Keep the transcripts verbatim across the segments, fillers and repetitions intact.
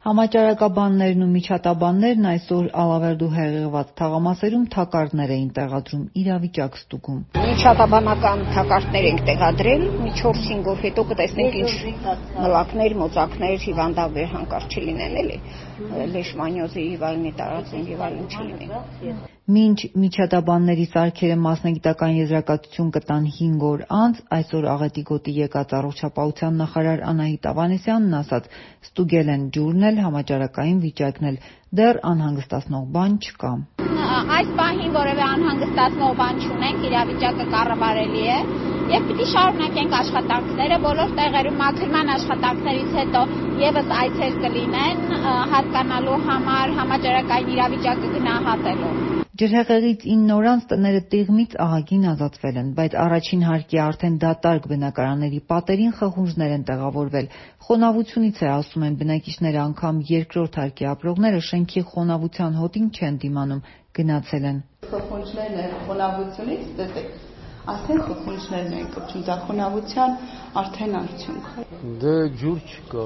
Համաճարակաբաններն ու միջատաբաններն այսօր Ալավերդու հեղեղված թաղամասերում թակարդներ էին տեղադրում, իրավիճակ ստուգում։ Միջատաբանական թակարդներ ենք տեղադրել, մի չորս-հինգ օր հետո կտեսնենք ինչ մլակներ, մոծակներ, հիվանդաբեր հանկարծ չլինեն, էլի, լեշմանիոզի եւ այլնի տարածում եւ այլն չլինի։ Մինչ միջատաբանների սարքերը մասնագիտական եզրակացություն կտան հինգ օր անց, այսօր Աղետի գոտի եկած առողջապահության նախարար Անահիտ Ավանեսյանն ասաց, ստուգել են ջուրն էլ, համաճարակային վիճակն էլ, դեռ անհանգստացնող բան չկա։ Այս պահին որևէ անհանգստացնող բան չունենք, իրավիճակը կառավարելի է եւ պիտի շարունակենք աշխատանքները, բոլոր տեղերում մաքրման աշխատանքներից հետո եւս այցեր կլինեն հասկանալու համար, համաճարակային իրավիճակը գնահատելու։ Ջրհեղեղից ինը օր անց տները տիղմից ահագին ազատվել են, բայց առաջին հարկի արդեն դատարկ բնակարանների պատերին խխունջներ են տեղավորվել։ Խոնավությունից է, ասում են բնակիչները, անգամ երկրորդ հարկի ապրողները շենքի խոնավության հոտին չեն դիմանում, գնացել են։ Խխունջներն են խոնավությունից, տեսեք, արդեն խխունջներն են կպչում, դա խոնավության արդեն արդյունք է։ Դե ջուր չկա,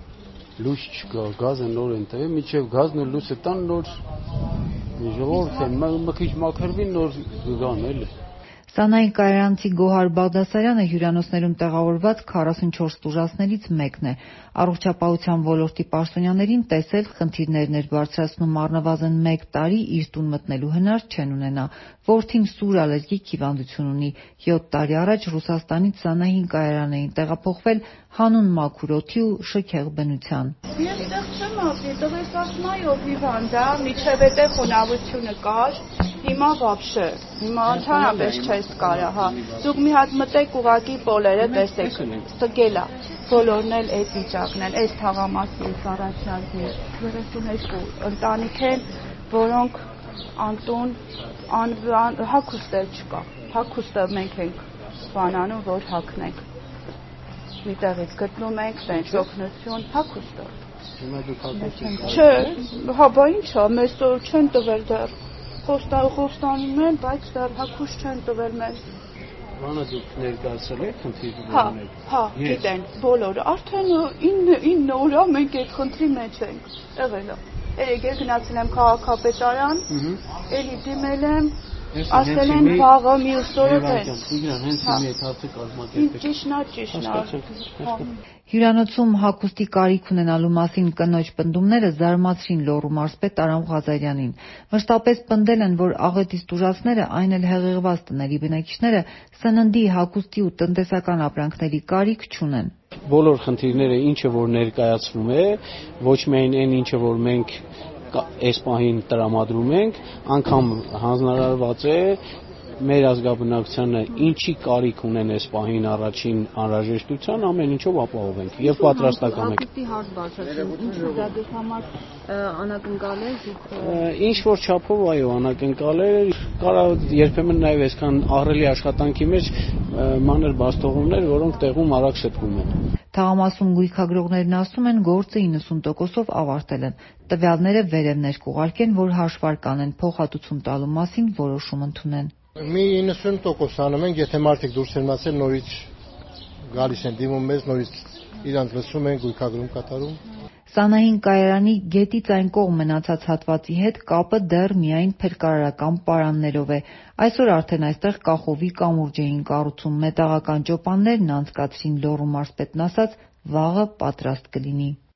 լույս չկա, գազը նոր են տվել, մինչև գազն ու լույսը տան նոր ժողովուրդ են, մի քիչ մաքրվին նոր գան էլի։ Սանայի կայարանցի Գոհար Բաղդասարյանը հյուրանոցներում տեղավորված քառասունչորս տուժածներից մեկն է։ Առողջապահության ոլորտի պաշտոնյաներին տեսել խնդիրներն էր բարձրացնում, առնվազն մեկ տարի իր տուն մտնելու հնար չեն ունենա։ Որդին սուր ալերգիկ հիվանդություն ունի։ յոթ տարի առաջ Ռուսաստանից Սանային կայարան էին տեղափոխվել հանուն մաքուր օդի ու շքեղ բնության։ Ես այդտեղ չեմ ապրի, տղես ասմայով հիվանդ է, միջև էտե խոնավությունը կար, հիմա վաբշե, հիմա ընդհանրապես չես կարա, հա։ Դուք մի հատ մտեք ուղակի պոլերը տեսեք, ստգել է, բոլորն էլ այդ վիճակն են, այս թաղամասից առաջնորդի երեսունհինգ ընտանիք են, որոնք անտուն, անվան, հագուստ էլ չկա, հագուստը մենք ենք բանանում, որ հագնենք, մի տեղից գտնում ենք, տենց օգնություն, հագուստը։ Չէ, հա բա ինչա, մեզ չեն տվել դեռ, խոստանում են, բայց դեռ հագուստ չեն տվել մեզ։ Բանը դուք ներկայացրել եք խնդիրը։ Հա, հա, գիտեն, բոլորը, արդեն ինը օր է մենք այդ խնդրի մեջ ենք, եղել է։ Երեկ գնացել եմ քաղաքապետարան, էլի դիմել եմ, ասել են վաղը մյուս օրը տենց։ Հենց հիմա այդ հարցը կազմակերպեք։ Ճիշտ է, ճիշտ է։ Հյուրանոցում հագուստի կարիք ունենալու մասին կնոջ պնդումները զարմացրին Լոռու մարզպետ Արամ Ղազարյանին։ Մշտապես պնդել են, որ Աղետից տուժածները, այն էլ հեղեղված տների բնակիչները սննդի, հագուստի ու տնտեսական ապրանքների կարիք չունեն։ Բոլոր խնդիրները, ինչը որ ներկայացվում է, ոչ միայն այն, ինչը որ մենք այս պահին տրամադրում ենք, անգամ հանձնարարված է մեր ազգաբնակչությանը ինչի կարիք ունեն այս պահին առաջին անհրաժեշտության, ամեն ինչով ապահովենք եւ պատրաստական ենք։ Հագուստի հարց բարձրացնում, ինչու դա դուք համար անակնկալ է, դուք ինչ որ չափով այո, անակնկալ է, կարող երբեմն նաեւ այսքան ահռելի աշխատանքի մեջ մանր բաստողումներ, որոնք տեղում արագ շտկում են։ Թաղամասում գույքագրողներն ասում են, գործը իննսուն տոկոսով ավարտել են։ Տվյալները վերև ներկուղարկեն, որ հաշվարկ անեն, փոխհատուցում տալու մասին որոշում ընդունեն։ Մի իննսուն տոկոս անում ենք, եթե մարդիկ դուրս են մացել, նորից գալիս են դիմում մեզ, նորից իրանք լսում են, գույքագրում կատարում։ Սանային կայարանի գետից այն կողմ մնացած հատվածի հետ կապը դեռ միայն փրկարարական պարաններով է։ Այսօր արդեն այստեղ կախովի կամուրջ էին կառուցում, մետաղական ճոպաններն անցկացրին Լոռու մարզպետն ասաց, վաղը պատրաստ կլինի։